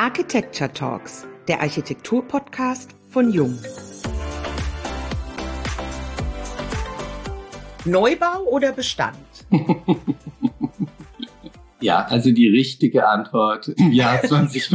Architecture Talks, der Architektur-Podcast von Jung. Neubau oder Bestand? Ja, also die richtige Antwort im Jahr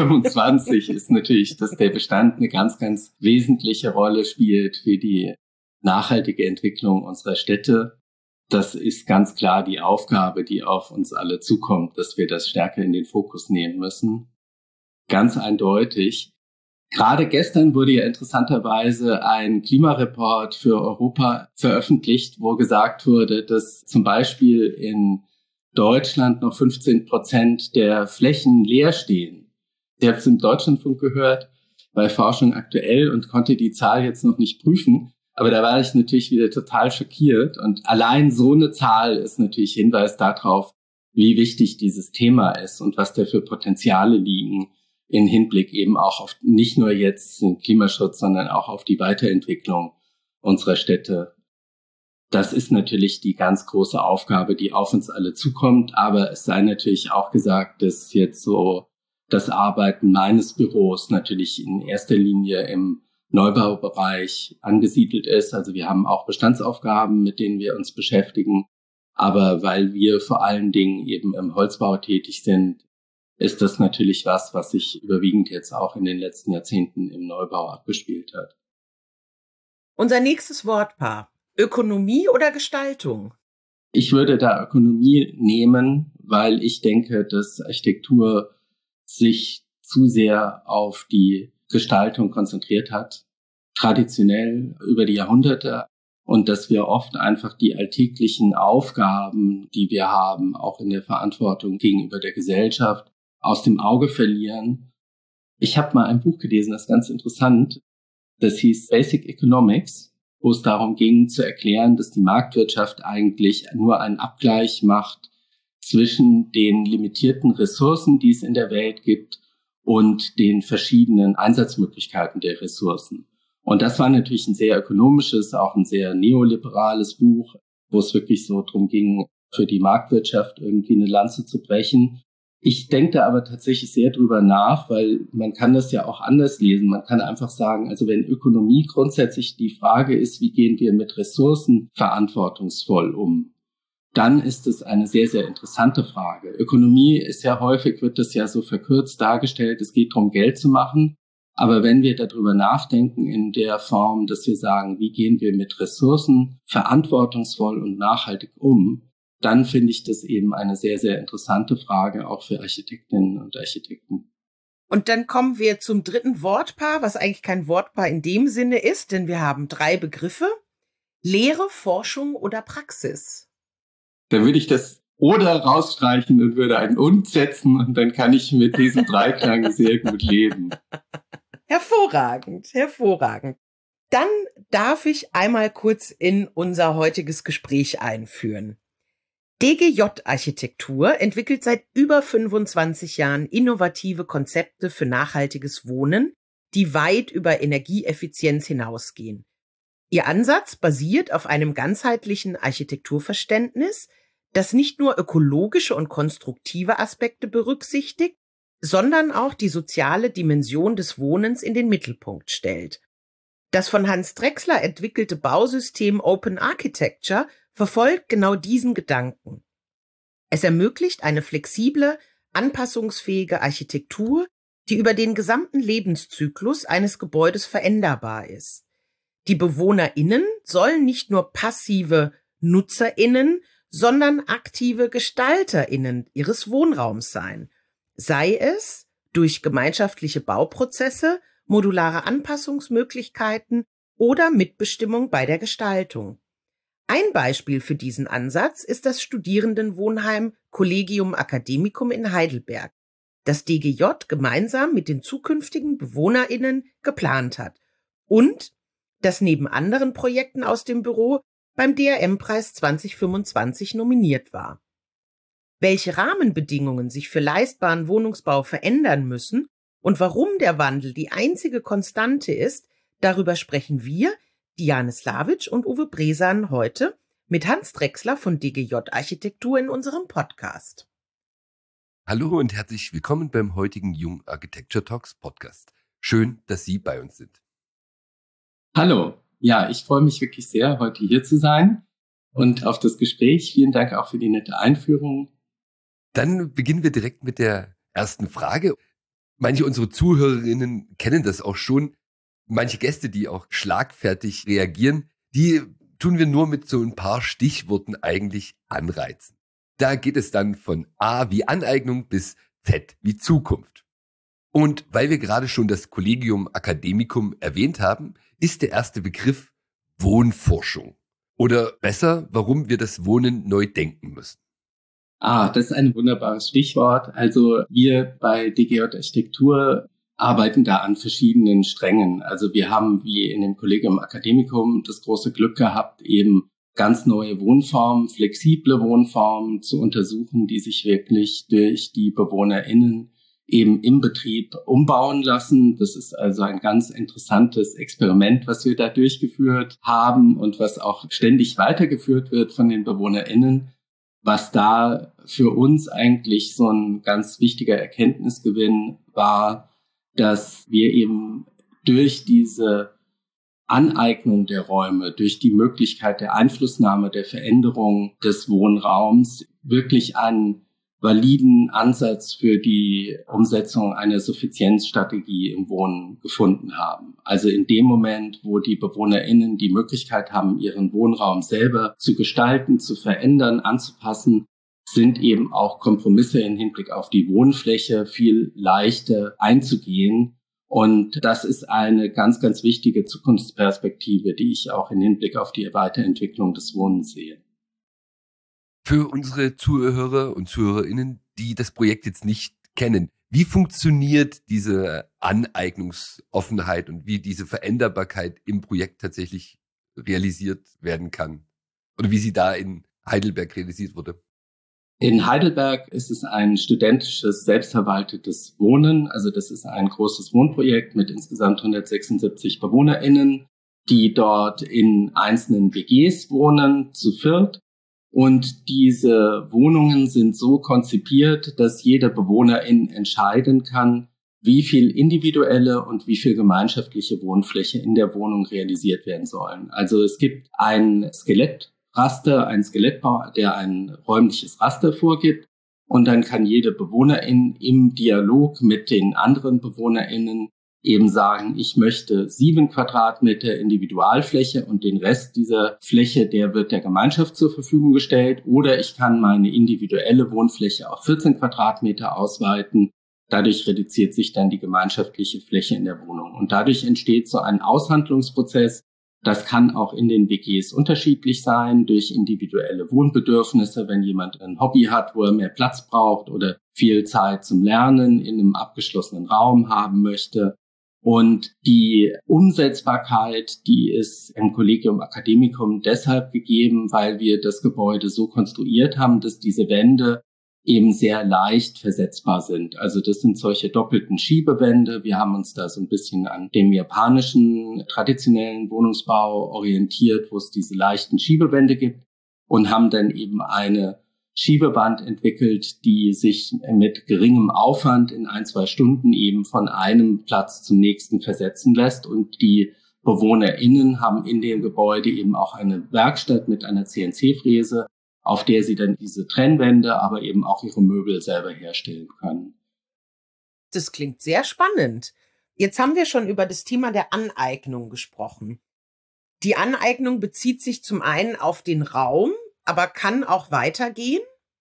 2025 ist natürlich, dass der Bestand eine ganz, ganz wesentliche Rolle spielt für die nachhaltige Entwicklung unserer Städte. Das ist ganz klar die Aufgabe, die auf uns alle zukommt, dass wir das stärker in den Fokus nehmen müssen. Ganz eindeutig. Gerade gestern wurde ja interessanterweise ein Klimareport für Europa veröffentlicht, wo gesagt wurde, dass zum Beispiel in Deutschland noch 15% der Flächen leer stehen. Ich habe es im Deutschlandfunk gehört, bei Forschung aktuell und konnte die Zahl jetzt noch nicht prüfen. Aber da war ich natürlich wieder total schockiert. Und allein so eine Zahl ist natürlich Hinweis darauf, wie wichtig dieses Thema ist und was da für Potenziale liegen in Hinblick eben auch auf nicht nur jetzt den Klimaschutz, sondern auch auf die Weiterentwicklung unserer Städte. Das ist natürlich die ganz große Aufgabe, die auf uns alle zukommt. Aber es sei natürlich auch gesagt, dass jetzt so das Arbeiten meines Büros natürlich in erster Linie im Neubaubereich angesiedelt ist. Also wir haben auch Bestandsaufgaben, mit denen wir uns beschäftigen. Aber weil wir vor allen Dingen eben im Holzbau tätig sind, ist das natürlich was sich überwiegend jetzt auch in den letzten Jahrzehnten im Neubau abgespielt hat. Unser nächstes Wortpaar: Ökonomie oder Gestaltung? Ich würde da Ökonomie nehmen, weil ich denke, dass Architektur sich zu sehr auf die Gestaltung konzentriert hat, traditionell über die Jahrhunderte, und dass wir oft einfach die alltäglichen Aufgaben, die wir haben, auch in der Verantwortung gegenüber der Gesellschaft, aus dem Auge verlieren. Ich habe mal ein Buch gelesen, das ist ganz interessant. Das hieß Basic Economics, wo es darum ging zu erklären, dass die Marktwirtschaft eigentlich nur einen Abgleich macht zwischen den limitierten Ressourcen, die es in der Welt gibt, und den verschiedenen Einsatzmöglichkeiten der Ressourcen. Und das war natürlich ein sehr ökonomisches, auch ein sehr neoliberales Buch, wo es wirklich so drum ging, für die Marktwirtschaft irgendwie eine Lanze zu brechen. Ich denke da aber tatsächlich sehr drüber nach, weil man kann das ja auch anders lesen. Man kann einfach sagen, also wenn Ökonomie grundsätzlich die Frage ist, wie gehen wir mit Ressourcen verantwortungsvoll um, dann ist es eine sehr, sehr interessante Frage. Ökonomie ist ja häufig, wird das ja so verkürzt dargestellt, es geht darum, Geld zu machen. Aber wenn wir darüber nachdenken in der Form, dass wir sagen, wie gehen wir mit Ressourcen verantwortungsvoll und nachhaltig um, dann finde ich das eben eine sehr, sehr interessante Frage, auch für Architektinnen und Architekten. Und dann kommen wir zum dritten Wortpaar, was eigentlich kein Wortpaar in dem Sinne ist, denn wir haben 3 Begriffe: Lehre, Forschung oder Praxis. Da würde ich das oder rausstreichen und würde ein und setzen, und dann kann ich mit diesem Dreiklang sehr gut leben. Hervorragend, hervorragend. Dann darf ich einmal kurz in unser heutiges Gespräch einführen. DGJ-Architektur entwickelt seit über 25 Jahren innovative Konzepte für nachhaltiges Wohnen, die weit über Energieeffizienz hinausgehen. Ihr Ansatz basiert auf einem ganzheitlichen Architekturverständnis, das nicht nur ökologische und konstruktive Aspekte berücksichtigt, sondern auch die soziale Dimension des Wohnens in den Mittelpunkt stellt. Das von Hans Drechsler entwickelte Bausystem Open Architecture verfolgt genau diesen Gedanken. Es ermöglicht eine flexible, anpassungsfähige Architektur, die über den gesamten Lebenszyklus eines Gebäudes veränderbar ist. Die BewohnerInnen sollen nicht nur passive NutzerInnen, sondern aktive GestalterInnen ihres Wohnraums sein. Sei es durch gemeinschaftliche Bauprozesse, modulare Anpassungsmöglichkeiten oder Mitbestimmung bei der Gestaltung. Ein Beispiel für diesen Ansatz ist das Studierendenwohnheim Collegium Academicum in Heidelberg, das DGJ gemeinsam mit den zukünftigen BewohnerInnen geplant hat und das neben anderen Projekten aus dem Büro beim DRM-Preis 2025 nominiert war. Welche Rahmenbedingungen sich für leistbaren Wohnungsbau verändern müssen und warum der Wandel die einzige Konstante ist, darüber sprechen wir, Diane Slavic und Uwe Bresan, heute mit Hans Drechsler von DGJ Architektur in unserem Podcast. Hallo und herzlich willkommen beim heutigen Jung Architecture Talks Podcast. Schön, dass Sie bei uns sind. Hallo. Ja, ich freue mich wirklich sehr, heute hier zu sein und auf das Gespräch. Vielen Dank auch für die nette Einführung. Dann beginnen wir direkt mit der ersten Frage. Manche unserer Zuhörerinnen kennen das auch schon. Manche Gäste, die auch schlagfertig reagieren, die tun wir nur mit so ein paar Stichworten eigentlich anreizen. Da geht es dann von A wie Aneignung bis Z wie Zukunft. Und weil wir gerade schon das Collegium Academicum erwähnt haben, ist der erste Begriff Wohnforschung. Oder besser, warum wir das Wohnen neu denken müssen. Das ist ein wunderbares Stichwort. Also wir bei DGJ Architektur arbeiten da an verschiedenen Strängen. Also wir haben wie in dem Collegium Academicum das große Glück gehabt, eben ganz neue Wohnformen, flexible Wohnformen zu untersuchen, die sich wirklich durch die BewohnerInnen eben im Betrieb umbauen lassen. Das ist also ein ganz interessantes Experiment, was wir da durchgeführt haben und was auch ständig weitergeführt wird von den BewohnerInnen. Was da für uns eigentlich so ein ganz wichtiger Erkenntnisgewinn war, dass wir eben durch diese Aneignung der Räume, durch die Möglichkeit der Einflussnahme, der Veränderung des Wohnraums wirklich einen validen Ansatz für die Umsetzung einer Suffizienzstrategie im Wohnen gefunden haben. Also in dem Moment, wo die BewohnerInnen die Möglichkeit haben, ihren Wohnraum selber zu gestalten, zu verändern, anzupassen, sind eben auch Kompromisse im Hinblick auf die Wohnfläche viel leichter einzugehen. Und das ist eine ganz, ganz wichtige Zukunftsperspektive, die ich auch im Hinblick auf die Weiterentwicklung des Wohnens sehe. Für unsere Zuhörer und ZuhörerInnen, die das Projekt jetzt nicht kennen, wie funktioniert diese Aneignungsoffenheit und wie diese Veränderbarkeit im Projekt tatsächlich realisiert werden kann? Oder wie sie da in Heidelberg realisiert wurde? In Heidelberg ist es ein studentisches, selbstverwaltetes Wohnen. Also das ist ein großes Wohnprojekt mit insgesamt 176 BewohnerInnen, die dort in einzelnen WGs wohnen, zu viert. Und diese Wohnungen sind so konzipiert, dass jeder Bewohnerin entscheiden kann, wie viel individuelle und wie viel gemeinschaftliche Wohnfläche in der Wohnung realisiert werden sollen. Also es gibt ein Skelettraster, ein Skelettbau, der ein räumliches Raster vorgibt. Und dann kann jede Bewohnerin im Dialog mit den anderen BewohnerInnen eben sagen, ich möchte 7 Quadratmeter Individualfläche und den Rest dieser Fläche, der wird der Gemeinschaft zur Verfügung gestellt. Oder ich kann meine individuelle Wohnfläche auf 14 Quadratmeter ausweiten. Dadurch reduziert sich dann die gemeinschaftliche Fläche in der Wohnung. Und dadurch entsteht so ein Aushandlungsprozess. Das kann auch in den WGs unterschiedlich sein, durch individuelle Wohnbedürfnisse, wenn jemand ein Hobby hat, wo er mehr Platz braucht oder viel Zeit zum Lernen in einem abgeschlossenen Raum haben möchte. Und die Umsetzbarkeit, die ist im Collegium Academicum deshalb gegeben, weil wir das Gebäude so konstruiert haben, dass diese Wände eben sehr leicht versetzbar sind. Also das sind solche doppelten Schiebewände. Wir haben uns da so ein bisschen an dem japanischen traditionellen Wohnungsbau orientiert, wo es diese leichten Schiebewände gibt und haben dann eben eine Schiebewand entwickelt, die sich mit geringem Aufwand in 1-2 Stunden eben von einem Platz zum nächsten versetzen lässt. Und die BewohnerInnen haben in dem Gebäude eben auch eine Werkstatt mit einer CNC-Fräse, auf der sie dann diese Trennwände, aber eben auch ihre Möbel selber herstellen können. Das klingt sehr spannend. Jetzt haben wir schon über das Thema der Aneignung gesprochen. Die Aneignung bezieht sich zum einen auf den Raum, aber kann auch weitergehen?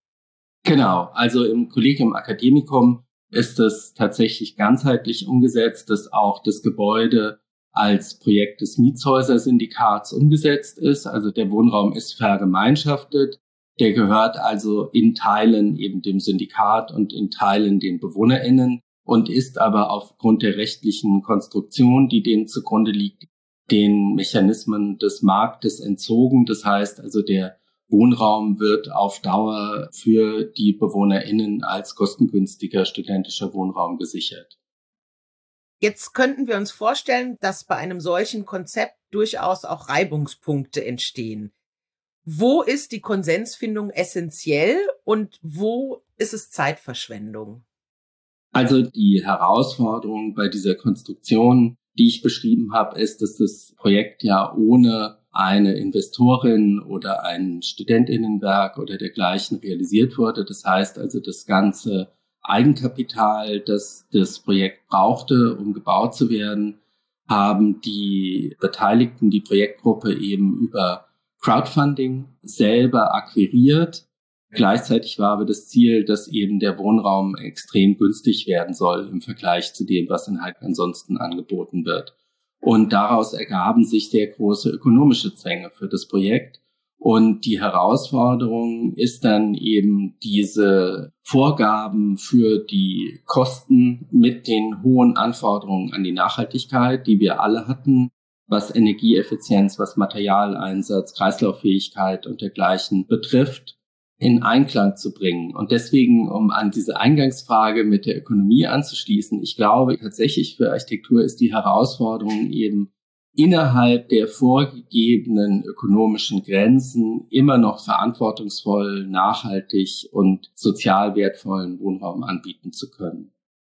Genau, also im Collegium Academicum ist es tatsächlich ganzheitlich umgesetzt, dass auch das Gebäude als Projekt des Mietshäuser-Syndikats umgesetzt ist. Also der Wohnraum ist vergemeinschaftet. Der gehört also in Teilen eben dem Syndikat und in Teilen den BewohnerInnen und ist aber aufgrund der rechtlichen Konstruktion, die dem zugrunde liegt, den Mechanismen des Marktes entzogen. Das heißt also, der Wohnraum wird auf Dauer für die BewohnerInnen als kostengünstiger studentischer Wohnraum gesichert. Jetzt könnten wir uns vorstellen, dass bei einem solchen Konzept durchaus auch Reibungspunkte entstehen. Wo ist die Konsensfindung essentiell und wo ist es Zeitverschwendung? Also die Herausforderung bei dieser Konstruktion, die ich beschrieben habe, ist, dass das Projekt ja ohne eine Investorin oder ein Studentinnenwerk oder dergleichen realisiert wurde. Das heißt also, das ganze Eigenkapital, das das Projekt brauchte, um gebaut zu werden, haben die Beteiligten, die Projektgruppe eben über Crowdfunding selber akquiriert. Gleichzeitig war aber das Ziel, dass eben der Wohnraum extrem günstig werden soll im Vergleich zu dem, was in Heidelberg ansonsten angeboten wird. Und daraus ergaben sich sehr große ökonomische Zwänge für das Projekt. Und die Herausforderung ist dann eben diese Vorgaben für die Kosten mit den hohen Anforderungen an die Nachhaltigkeit, die wir alle hatten, was Energieeffizienz, was Materialeinsatz, Kreislauffähigkeit und dergleichen betrifft, in Einklang zu bringen. Und deswegen, um an diese Eingangsfrage mit der Ökonomie anzuschließen, ich glaube tatsächlich für Architektur ist die Herausforderung eben innerhalb der vorgegebenen ökonomischen Grenzen immer noch verantwortungsvoll, nachhaltig und sozial wertvollen Wohnraum anbieten zu können.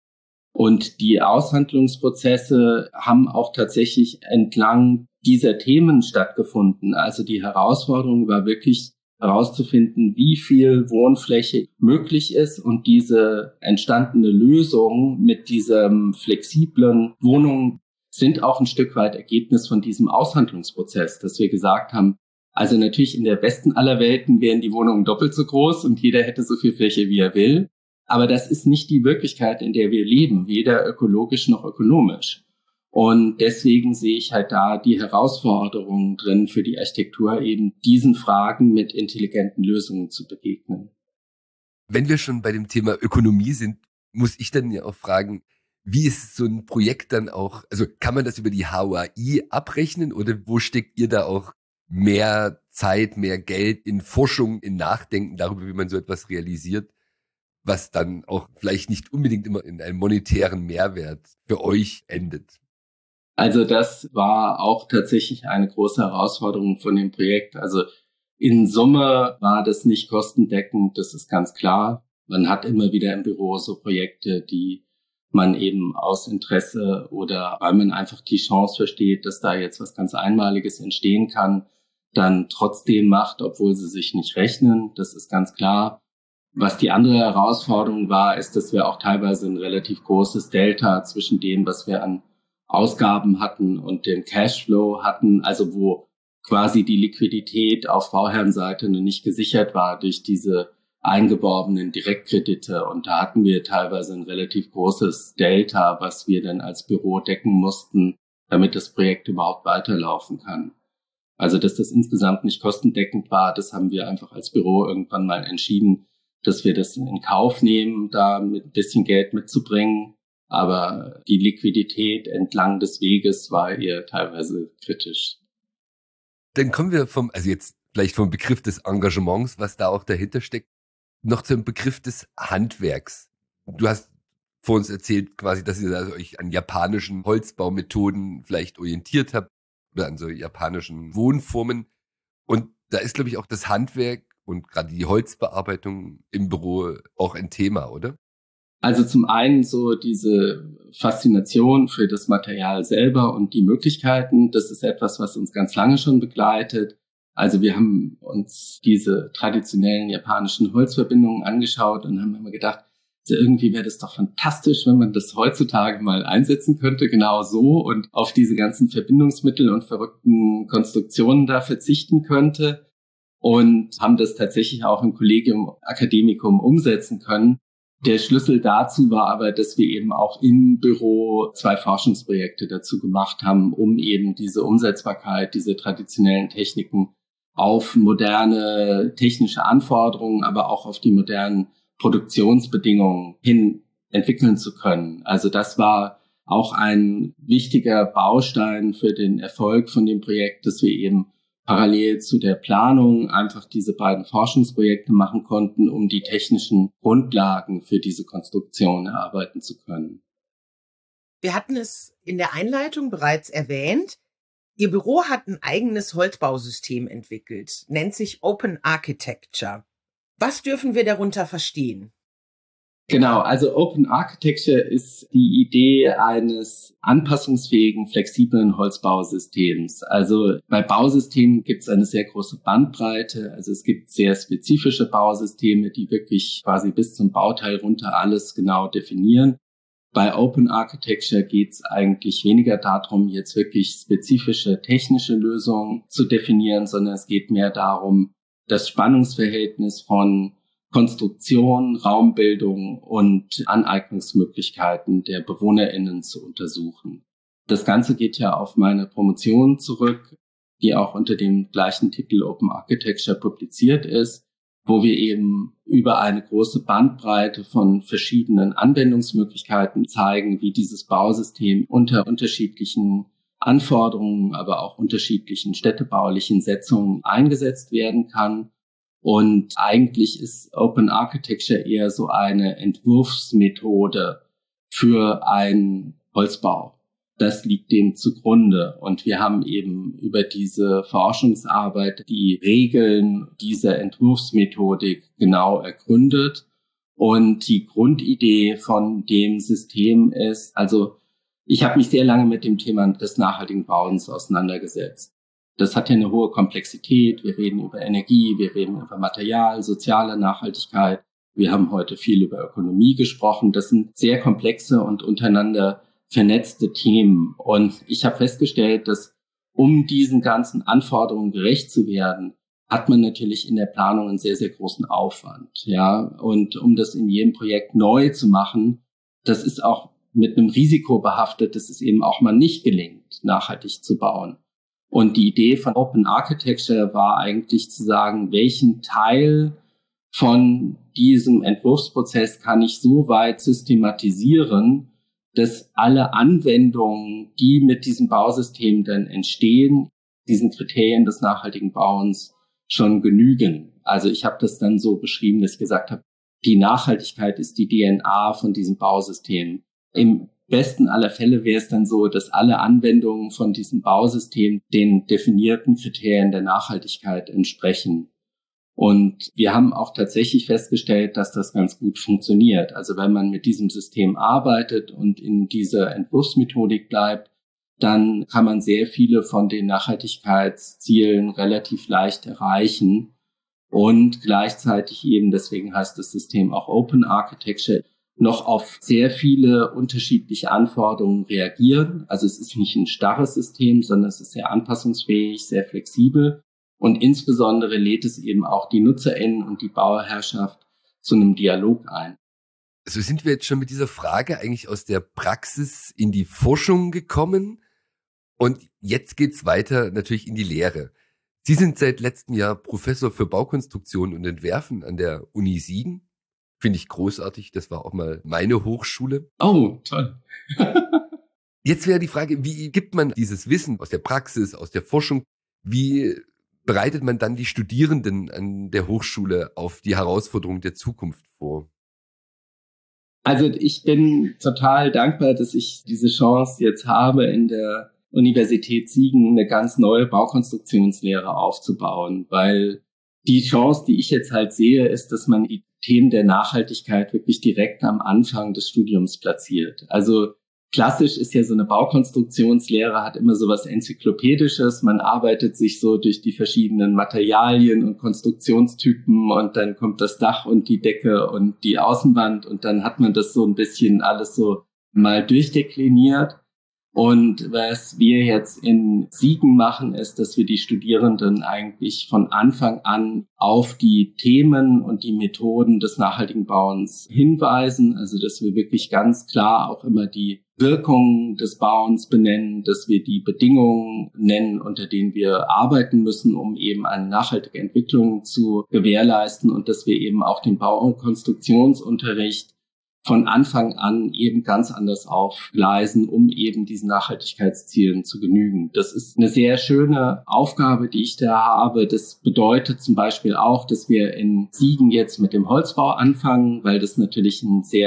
Und die Aushandlungsprozesse haben auch tatsächlich entlang dieser Themen stattgefunden. Also die Herausforderung war wirklich herauszufinden, wie viel Wohnfläche möglich ist und diese entstandene Lösung mit diesem flexiblen Wohnungen sind auch ein Stück weit Ergebnis von diesem Aushandlungsprozess, dass wir gesagt haben, also natürlich in der besten aller Welten wären die Wohnungen doppelt so groß und jeder hätte so viel Fläche, wie er will. Aber das ist nicht die Wirklichkeit, in der wir leben, weder ökologisch noch ökonomisch. Und deswegen sehe ich halt da die Herausforderungen drin für die Architektur, eben diesen Fragen mit intelligenten Lösungen zu begegnen. Wenn wir schon bei dem Thema Ökonomie sind, muss ich dann ja auch fragen, wie ist so ein Projekt dann auch, also kann man das über die HOAI abrechnen oder wo steckt ihr da auch mehr Zeit, mehr Geld in Forschung, in Nachdenken darüber, wie man so etwas realisiert, was dann auch vielleicht nicht unbedingt immer in einem monetären Mehrwert für euch endet? Also das war auch tatsächlich eine große Herausforderung von dem Projekt. Also in Summe war das nicht kostendeckend, das ist ganz klar. Man hat immer wieder im Büro so Projekte, die man eben aus Interesse oder weil man einfach die Chance versteht, dass da jetzt was ganz Einmaliges entstehen kann, dann trotzdem macht, obwohl sie sich nicht rechnen. Das ist ganz klar. Was die andere Herausforderung war, ist, dass wir auch teilweise ein relativ großes Delta zwischen dem, was wir an Ausgaben hatten und dem Cashflow hatten, also wo quasi die Liquidität auf Bauherrenseite noch nicht gesichert war durch diese eingeworbenen Direktkredite. Und da hatten wir teilweise ein relativ großes Delta, was wir dann als Büro decken mussten, damit das Projekt überhaupt weiterlaufen kann. Also dass das insgesamt nicht kostendeckend war, das haben wir einfach als Büro irgendwann mal entschieden, dass wir das in Kauf nehmen, da mit ein bisschen Geld mitzubringen. Aber die Liquidität entlang des Weges war eher teilweise kritisch. Dann kommen wir also jetzt vielleicht vom Begriff des Engagements, was da auch dahinter steckt, noch zum Begriff des Handwerks. Du hast vor uns erzählt quasi, dass ihr also euch an japanischen Holzbaumethoden vielleicht orientiert habt oder an so japanischen Wohnformen. Und da ist, glaube ich, auch das Handwerk und gerade die Holzbearbeitung im Büro auch ein Thema, oder? Also zum einen so diese Faszination für das Material selber und die Möglichkeiten, das ist etwas, was uns ganz lange schon begleitet. Also wir haben uns diese traditionellen japanischen Holzverbindungen angeschaut und haben immer gedacht, also irgendwie wäre das doch fantastisch, wenn man das heutzutage mal einsetzen könnte, genau so und auf diese ganzen Verbindungsmittel und verrückten Konstruktionen da verzichten könnte und haben das tatsächlich auch im Collegium Academicum umsetzen können. Der Schlüssel dazu war aber, dass wir eben auch im Büro 2 Forschungsprojekte dazu gemacht haben, um eben diese Umsetzbarkeit, diese traditionellen Techniken auf moderne technische Anforderungen, aber auch auf die modernen Produktionsbedingungen hin entwickeln zu können. Also das war auch ein wichtiger Baustein für den Erfolg von dem Projekt, dass wir eben parallel zu der Planung einfach diese beiden Forschungsprojekte machen konnten, um die technischen Grundlagen für diese Konstruktion erarbeiten zu können. Wir hatten es in der Einleitung bereits erwähnt. Ihr Büro hat ein eigenes Holzbausystem entwickelt, nennt sich Open Architecture. Was dürfen wir darunter verstehen? Genau, also Open Architecture ist die Idee eines anpassungsfähigen, flexiblen Holzbausystems. Also bei Bausystemen gibt es eine sehr große Bandbreite. Also es gibt sehr spezifische Bausysteme, die wirklich quasi bis zum Bauteil runter alles genau definieren. Bei Open Architecture geht es eigentlich weniger darum, jetzt wirklich spezifische technische Lösungen zu definieren, sondern es geht mehr darum, das Spannungsverhältnis von Konstruktion, Raumbildung und Aneignungsmöglichkeiten der BewohnerInnen zu untersuchen. Das Ganze geht ja auf meine Promotion zurück, die auch unter dem gleichen Titel Open Architecture publiziert ist, wo wir eben über eine große Bandbreite von verschiedenen Anwendungsmöglichkeiten zeigen, wie dieses Bausystem unter unterschiedlichen Anforderungen, aber auch unterschiedlichen städtebaulichen Setzungen eingesetzt werden kann. Und eigentlich ist Open Architecture eher so eine Entwurfsmethode für einen Holzbau. Das liegt dem zugrunde. Und wir haben eben über diese Forschungsarbeit die Regeln dieser Entwurfsmethodik genau ergründet. Und die Grundidee von dem System ist, also ich habe mich sehr lange mit dem Thema des nachhaltigen Bauens auseinandergesetzt. Das hat ja eine hohe Komplexität. Wir reden über Energie, wir reden über Material, soziale Nachhaltigkeit. Wir haben heute viel über Ökonomie gesprochen. Das sind sehr komplexe und untereinander vernetzte Themen. Und ich habe festgestellt, dass um diesen ganzen Anforderungen gerecht zu werden, hat man natürlich in der Planung einen sehr, sehr großen Aufwand. Ja, und um das in jedem Projekt neu zu machen, das ist auch mit einem Risiko behaftet, dass es eben auch mal nicht gelingt, nachhaltig zu bauen. Und die Idee von Open Architecture war eigentlich zu sagen, welchen Teil von diesem Entwurfsprozess kann ich so weit systematisieren, dass alle Anwendungen, die mit diesem Bausystem dann entstehen, diesen Kriterien des nachhaltigen Bauens schon genügen. Also ich habe das dann so beschrieben, dass ich gesagt habe, die Nachhaltigkeit ist die DNA von diesem Bausystem. Im besten aller Fälle wäre es dann so, dass alle Anwendungen von diesem Bausystem den definierten Kriterien der Nachhaltigkeit entsprechen. Und wir haben auch tatsächlich festgestellt, dass das ganz gut funktioniert. Also wenn man mit diesem System arbeitet und in dieser Entwurfsmethodik bleibt, dann kann man sehr viele von den Nachhaltigkeitszielen relativ leicht erreichen und gleichzeitig eben, deswegen heißt das System auch Open Architecture, noch auf sehr viele unterschiedliche Anforderungen reagieren. Also es ist nicht ein starres System, sondern es ist sehr anpassungsfähig, sehr flexibel. Und insbesondere lädt es eben auch die NutzerInnen und die Bauherrschaft zu einem Dialog ein. So sind wir jetzt schon mit dieser Frage eigentlich aus der Praxis in die Forschung gekommen. Und jetzt geht's weiter natürlich in die Lehre. Sie sind seit letztem Jahr Professor für Baukonstruktion und Entwerfen an der Uni Siegen. Finde ich großartig. Das war auch mal meine Hochschule. Oh, toll. Jetzt wäre die Frage, wie gibt man dieses Wissen aus der Praxis, aus der Forschung, wie bereitet man dann die Studierenden an der Hochschule auf die Herausforderungen der Zukunft vor? Also ich bin total dankbar, dass ich diese Chance jetzt habe, in der Universität Siegen eine ganz neue Baukonstruktionslehre aufzubauen, weil die Chance, die ich jetzt halt sehe, ist, dass man die Themen der Nachhaltigkeit wirklich direkt am Anfang des Studiums platziert. Also klassisch ist ja so eine Baukonstruktionslehre, hat immer so was Enzyklopädisches. Man arbeitet sich so durch die verschiedenen Materialien und Konstruktionstypen und dann kommt das Dach und die Decke und die Außenwand und dann hat man das so ein bisschen alles so mal durchdekliniert. Und was wir jetzt in Siegen machen, ist, dass wir die Studierenden eigentlich von Anfang an auf die Themen und die Methoden des nachhaltigen Bauens hinweisen. Also, dass wir wirklich ganz klar auch immer die Wirkungen des Bauens benennen, dass wir die Bedingungen nennen, unter denen wir arbeiten müssen, um eben eine nachhaltige Entwicklung zu gewährleisten und dass wir eben auch den Bau- und Konstruktionsunterricht von Anfang an eben ganz anders aufgleisen, um eben diesen Nachhaltigkeitszielen zu genügen. Das ist eine sehr schöne Aufgabe, die ich da habe. Das bedeutet zum Beispiel auch, dass wir in Siegen jetzt mit dem Holzbau anfangen, weil das natürlich ein sehr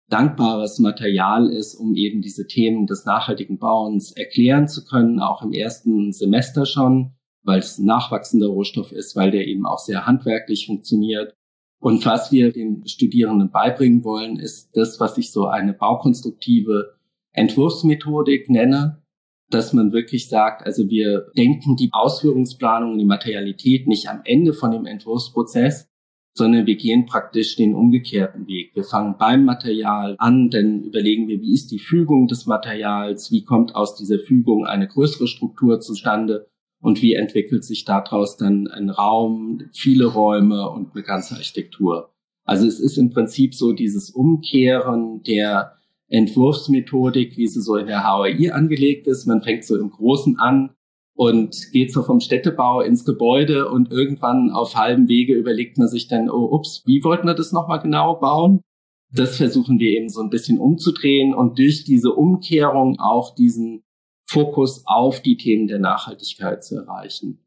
dankbares Material ist, um eben diese Themen des nachhaltigen Bauens erklären zu können, auch im ersten Semester schon, weil es ein nachwachsender Rohstoff ist, weil der eben auch sehr handwerklich funktioniert. Und was wir den Studierenden beibringen wollen, ist das, was ich so eine baukonstruktive Entwurfsmethodik nenne, dass man wirklich sagt, also wir denken die Ausführungsplanung und die Materialität nicht am Ende von dem Entwurfsprozess, sondern wir gehen praktisch den umgekehrten Weg. Wir fangen beim Material an, dann überlegen wir, wie ist die Fügung des Materials, wie kommt aus dieser Fügung eine größere Struktur zustande und wie entwickelt sich daraus dann ein Raum, viele Räume und eine ganze Architektur. Also es ist im Prinzip so dieses Umkehren der Entwurfsmethodik, wie sie so in der HAI angelegt ist. Man fängt so im Großen an und geht so vom Städtebau ins Gebäude und irgendwann auf halbem Wege überlegt man sich dann, oh, ups, wie wollten wir das nochmal genau bauen? Das versuchen wir eben so ein bisschen umzudrehen und durch diese Umkehrung auch diesen Fokus auf die Themen der Nachhaltigkeit zu erreichen.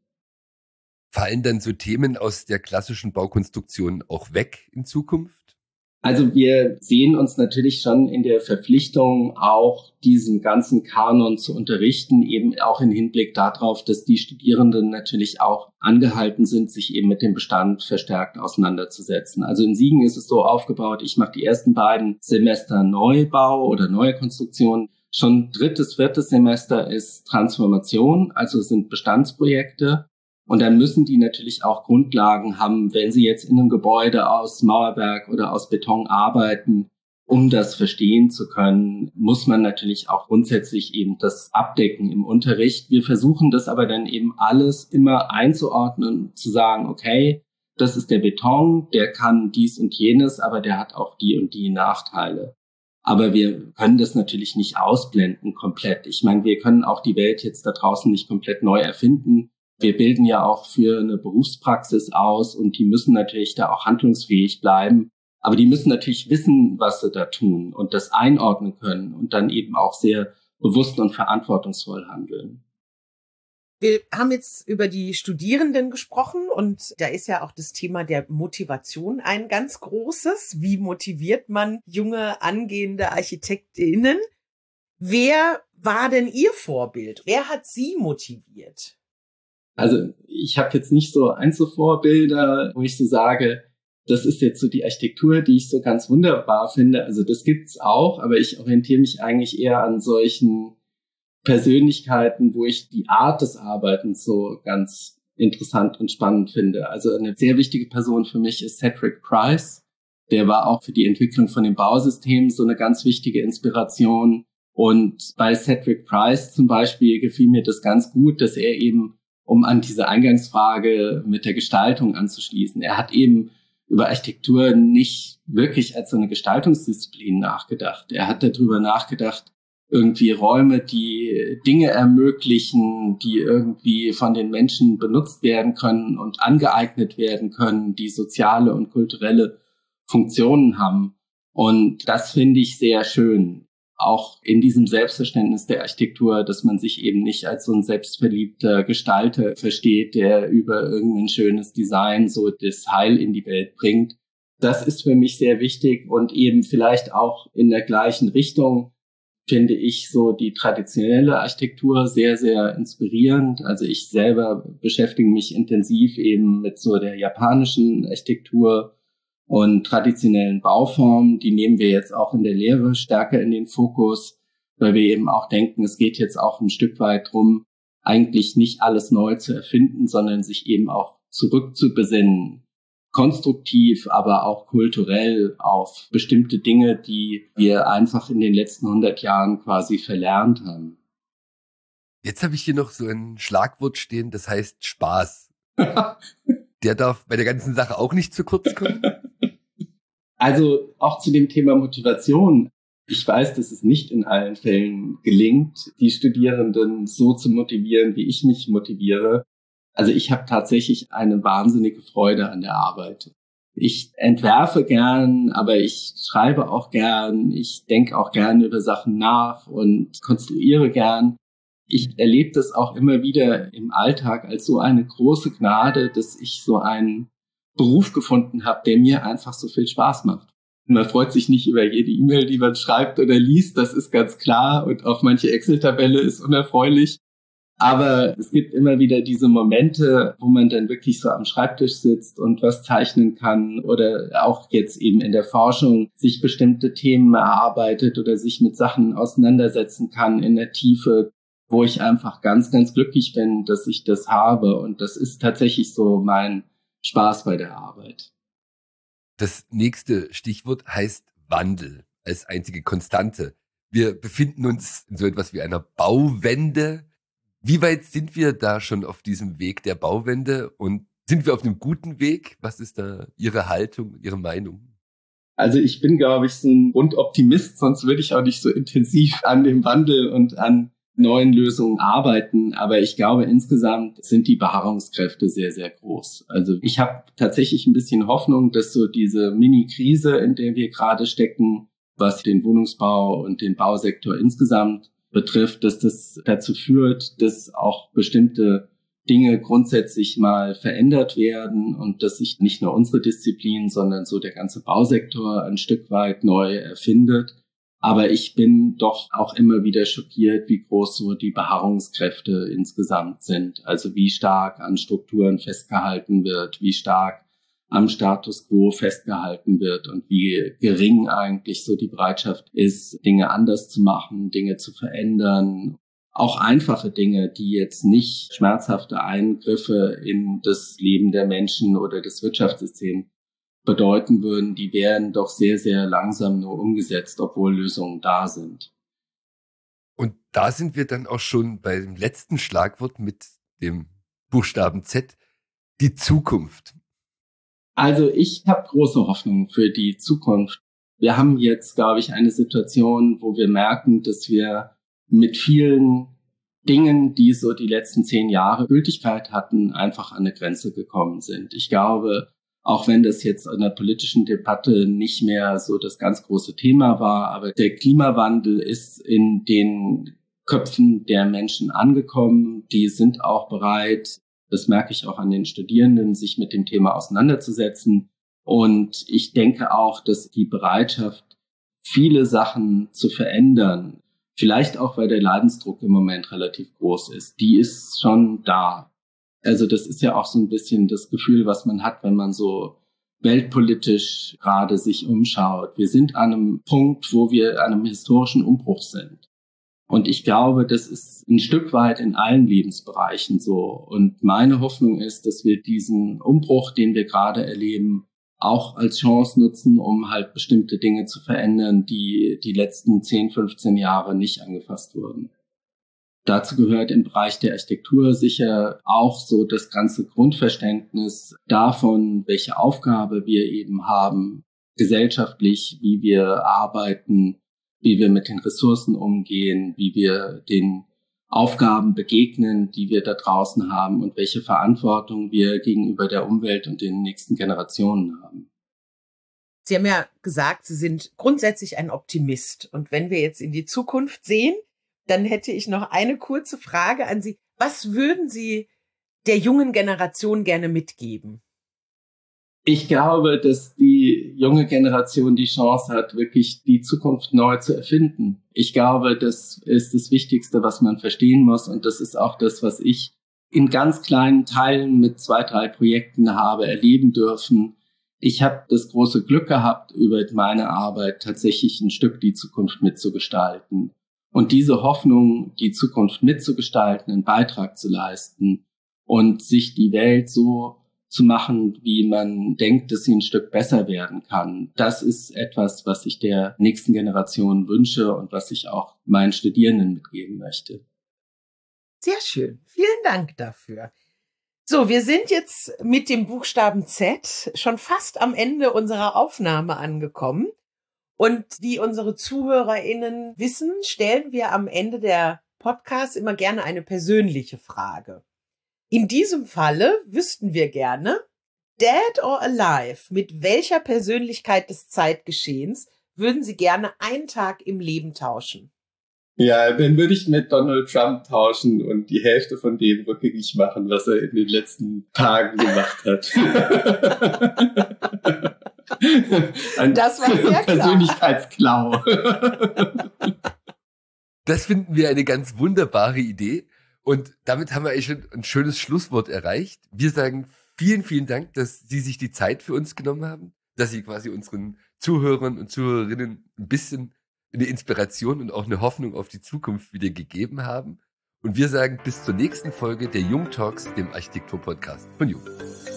Fallen dann so Themen aus der klassischen Baukonstruktion auch weg in Zukunft? Also wir sehen uns natürlich schon in der Verpflichtung, auch diesen ganzen Kanon zu unterrichten, eben auch im Hinblick darauf, dass die Studierenden natürlich auch angehalten sind, sich eben mit dem Bestand verstärkt auseinanderzusetzen. Also in Siegen ist es so aufgebaut, ich mache die ersten beiden Semester Neubau oder neue Konstruktion. Schon 3., 4. Semester ist Transformation, also sind Bestandsprojekte. Und dann müssen die natürlich auch Grundlagen haben, wenn sie jetzt in einem Gebäude aus Mauerwerk oder aus Beton arbeiten. Um das verstehen zu können, muss man natürlich auch grundsätzlich eben das abdecken im Unterricht. Wir versuchen das aber dann eben alles immer einzuordnen, zu sagen, okay, das ist der Beton, der kann dies und jenes, aber der hat auch die und die Nachteile. Aber wir können das natürlich nicht ausblenden komplett. Ich meine, wir können auch die Welt jetzt da draußen nicht komplett neu erfinden. Wir bilden ja auch für eine Berufspraxis aus und die müssen natürlich da auch handlungsfähig bleiben. Aber die müssen natürlich wissen, was sie da tun und das einordnen können und dann eben auch sehr bewusst und verantwortungsvoll handeln. Wir haben jetzt über die Studierenden gesprochen und da ist ja auch das Thema der Motivation ein ganz großes. Wie motiviert man junge, angehende ArchitektInnen? Wer war denn Ihr Vorbild? Wer hat Sie motiviert? Also ich habe jetzt nicht so Einzelvorbilder, wo ich so sage, das ist jetzt so die Architektur, die ich so ganz wunderbar finde. Also das gibt's auch, aber ich orientiere mich eigentlich eher an solchen Persönlichkeiten, wo ich die Art des Arbeitens so ganz interessant und spannend finde. Also eine sehr wichtige Person für mich ist Cedric Price. Der war auch für die Entwicklung von dem Bausystem so eine ganz wichtige Inspiration. Und bei Cedric Price zum Beispiel gefiel mir das ganz gut, dass er eben, um an diese Eingangsfrage mit der Gestaltung anzuschließen, er hat eben über Architektur nicht wirklich als so eine Gestaltungsdisziplin nachgedacht. Er hat darüber nachgedacht, irgendwie Räume, die Dinge ermöglichen, die irgendwie von den Menschen benutzt werden können und angeeignet werden können, die soziale und kulturelle Funktionen haben. Und das finde ich sehr schön. Auch in diesem Selbstverständnis der Architektur, dass man sich eben nicht als so ein selbstverliebter Gestalter versteht, der über irgendein schönes Design so das Heil in die Welt bringt. Das ist für mich sehr wichtig und eben vielleicht auch in der gleichen Richtung finde ich so die traditionelle Architektur sehr, sehr inspirierend. Also ich selber beschäftige mich intensiv eben mit so der japanischen Architektur und traditionellen Bauformen. Die nehmen wir jetzt auch in der Lehre stärker in den Fokus, weil wir eben auch denken, es geht jetzt auch ein Stück weit drum, eigentlich nicht alles neu zu erfinden, sondern sich eben auch zurückzubesinnen. Konstruktiv, aber auch kulturell auf bestimmte Dinge, die wir einfach in den letzten 100 Jahren quasi verlernt haben. Jetzt habe ich hier noch so ein Schlagwort stehen, das heißt Spaß. Der darf bei der ganzen Sache auch nicht zu kurz kommen? Also auch zu dem Thema Motivation. Ich weiß, dass es nicht in allen Fällen gelingt, die Studierenden so zu motivieren, wie ich mich motiviere. Also ich habe tatsächlich eine wahnsinnige Freude an der Arbeit. Ich entwerfe gern, aber ich schreibe auch gern. Ich denke auch gern über Sachen nach und konstruiere gern. Ich erlebe das auch immer wieder im Alltag als so eine große Gnade, dass ich so einen Beruf gefunden habe, der mir einfach so viel Spaß macht. Man freut sich nicht über jede E-Mail, die man schreibt oder liest, das ist ganz klar. Und auch manche Excel-Tabelle ist unerfreulich. Aber es gibt immer wieder diese Momente, wo man dann wirklich so am Schreibtisch sitzt und was zeichnen kann oder auch jetzt eben in der Forschung sich bestimmte Themen erarbeitet oder sich mit Sachen auseinandersetzen kann in der Tiefe, wo ich einfach ganz, ganz glücklich bin, dass ich das habe. Und das ist tatsächlich so mein Spaß bei der Arbeit. Das nächste Stichwort heißt Wandel als einzige Konstante. Wir befinden uns in so etwas wie einer Bauwende. Wie weit sind wir da schon auf diesem Weg der Bauwende und sind wir auf einem guten Weg? Was ist da Ihre Haltung, Ihre Meinung? Also ich bin, glaube ich, so ein Grundoptimist, sonst würde ich auch nicht so intensiv an dem Wandel und an neuen Lösungen arbeiten. Aber ich glaube, insgesamt sind die Beharrungskräfte sehr, sehr groß. Also ich habe tatsächlich ein bisschen Hoffnung, dass so diese Mini-Krise, in der wir gerade stecken, was den Wohnungsbau und den Bausektor insgesamt betrifft, dass das dazu führt, dass auch bestimmte Dinge grundsätzlich mal verändert werden und dass sich nicht nur unsere Disziplin, sondern so der ganze Bausektor ein Stück weit neu erfindet. Aber ich bin doch auch immer wieder schockiert, wie groß so die Beharrungskräfte insgesamt sind. Also wie stark an Strukturen festgehalten wird, wie stark am Status quo festgehalten wird und wie gering eigentlich so die Bereitschaft ist, Dinge anders zu machen, Dinge zu verändern. Auch einfache Dinge, die jetzt nicht schmerzhafte Eingriffe in das Leben der Menschen oder das Wirtschaftssystem bedeuten würden, die werden doch sehr, sehr langsam nur umgesetzt, obwohl Lösungen da sind. Und da sind wir dann auch schon beim letzten Schlagwort mit dem Buchstaben Z, die Zukunft. Also ich habe große Hoffnung für die Zukunft. Wir haben jetzt, glaube ich, eine Situation, wo wir merken, dass wir mit vielen Dingen, die so die letzten 10 Jahre Gültigkeit hatten, einfach an eine Grenze gekommen sind. Ich glaube, auch wenn das jetzt in der politischen Debatte nicht mehr so das ganz große Thema war, aber der Klimawandel ist in den Köpfen der Menschen angekommen. Die sind auch bereit, das merke ich auch an den Studierenden, sich mit dem Thema auseinanderzusetzen. Und ich denke auch, dass die Bereitschaft, viele Sachen zu verändern, vielleicht auch, weil der Leidensdruck im Moment relativ groß ist, die ist schon da. Also das ist ja auch so ein bisschen das Gefühl, was man hat, wenn man so weltpolitisch gerade sich umschaut. Wir sind an einem Punkt, wo wir an einem historischen Umbruch sind. Und ich glaube, das ist ein Stück weit in allen Lebensbereichen so. Und meine Hoffnung ist, dass wir diesen Umbruch, den wir gerade erleben, auch als Chance nutzen, um halt bestimmte Dinge zu verändern, die die letzten 10, 15 Jahre nicht angefasst wurden. Dazu gehört im Bereich der Architektur sicher auch so das ganze Grundverständnis davon, welche Aufgabe wir eben haben, gesellschaftlich, wie wir arbeiten, wie wir mit den Ressourcen umgehen, wie wir den Aufgaben begegnen, die wir da draußen haben und welche Verantwortung wir gegenüber der Umwelt und den nächsten Generationen haben. Sie haben ja gesagt, Sie sind grundsätzlich ein Optimist. Und wenn wir jetzt in die Zukunft sehen, dann hätte ich noch eine kurze Frage an Sie. Was würden Sie der jungen Generation gerne mitgeben? Ich glaube, dass die junge Generation die Chance hat, wirklich die Zukunft neu zu erfinden. Ich glaube, das ist das Wichtigste, was man verstehen muss. Und das ist auch das, was ich in ganz kleinen Teilen mit 2, 3 Projekten habe erleben dürfen. Ich habe das große Glück gehabt, über meine Arbeit tatsächlich ein Stück die Zukunft mitzugestalten. Und diese Hoffnung, die Zukunft mitzugestalten, einen Beitrag zu leisten und sich die Welt so zu machen, wie man denkt, dass sie ein Stück besser werden kann. Das ist etwas, was ich der nächsten Generation wünsche und was ich auch meinen Studierenden mitgeben möchte. Sehr schön. Vielen Dank dafür. So, wir sind jetzt mit dem Buchstaben Z schon fast am Ende unserer Aufnahme angekommen. Und wie unsere ZuhörerInnen wissen, stellen wir am Ende der Podcasts immer gerne eine persönliche Frage. In diesem Falle wüssten wir gerne, dead or alive, mit welcher Persönlichkeit des Zeitgeschehens würden Sie gerne einen Tag im Leben tauschen? Ja, dann würde ich mit Donald Trump tauschen und die Hälfte von dem rückgängig machen, was er in den letzten Tagen gemacht hat. Das war sehr klar. Persönlichkeitsklau. Das finden wir eine ganz wunderbare Idee. Und damit haben wir eigentlich schon ein schönes Schlusswort erreicht. Wir sagen vielen, vielen Dank, dass Sie sich die Zeit für uns genommen haben, dass Sie quasi unseren Zuhörern und Zuhörerinnen ein bisschen eine Inspiration und auch eine Hoffnung auf die Zukunft wieder gegeben haben. Und wir sagen bis zur nächsten Folge der Jung Talks, dem Architektur-Podcast von Jung.